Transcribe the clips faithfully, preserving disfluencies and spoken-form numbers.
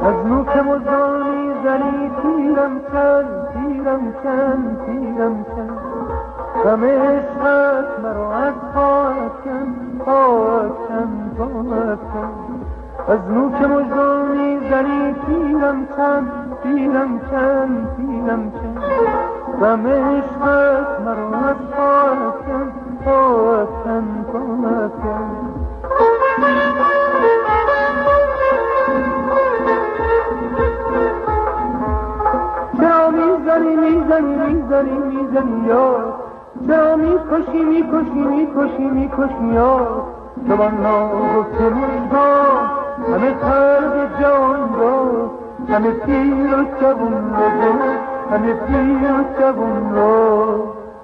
از نوک مژگان میزنی تیرم کن تیرم کن تیرم کن غم عشقت مرا از پا افکن پا افکن پا افکن از نوک مژگان میزنی تیرم کن تیرم کن تیرم کن غم عشقت مرا از پا افکن پا افکن پا افکن چرا میزنی میزنی میزنی میزنی یار چرا میکشی میکشی میکشی میکشی یار تو با ناگفته مژگان همه خلق جان را همه پیر و جوان را همه پیر و جوان را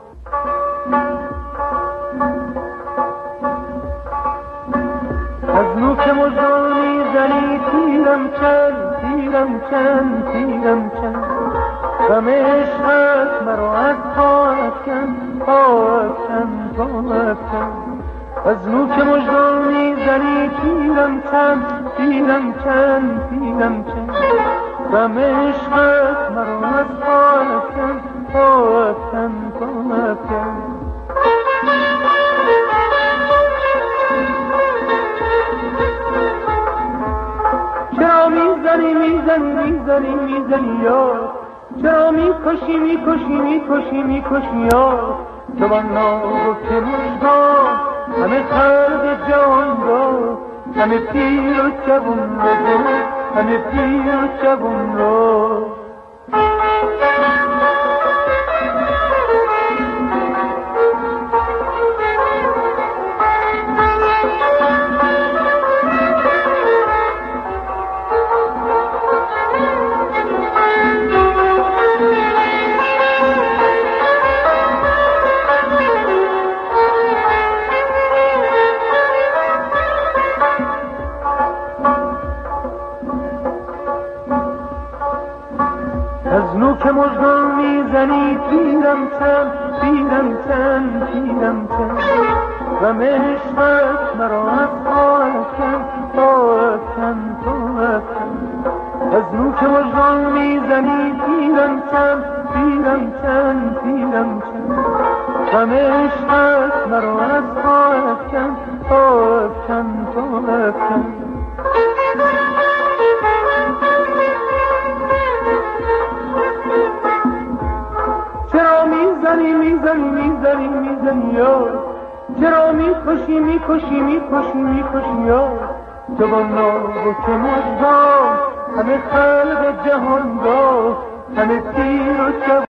از نوک مژگان میزنی تیرم کن تیرم کن تیرم کن غم عشقت مرا از پا افکن پا افکن پا افکن از نوک مژگان میزنی تیرم کن تیرم کن تیرم کن غم عشقت مرا از پا افکن پا افکن پا افکن چرا میزنی میزنی میزنی میزنی یار چرا میکشی میکشی میکشی میکشی یار تو با ناگفته مژگان همه خلق جان را همه پیر و جوان را همه پیر و جوان را از نوک مژگان میزنی تیرم کن تیرم کن تیرم کن غم عشقت مرا از پا افکن پا افکن پا افکن از نوک مژگان میزنی تیرم کن تیرم کن تیرم کن غم عشقت مرا از پا افکن پا افکن پا افکن چرا میزنی میزنی میزنی میزنی یار چرا میکشی میکشی میکشی میکشی یار تو با ناگفته مژگان همه خلق جهان را همه پیر و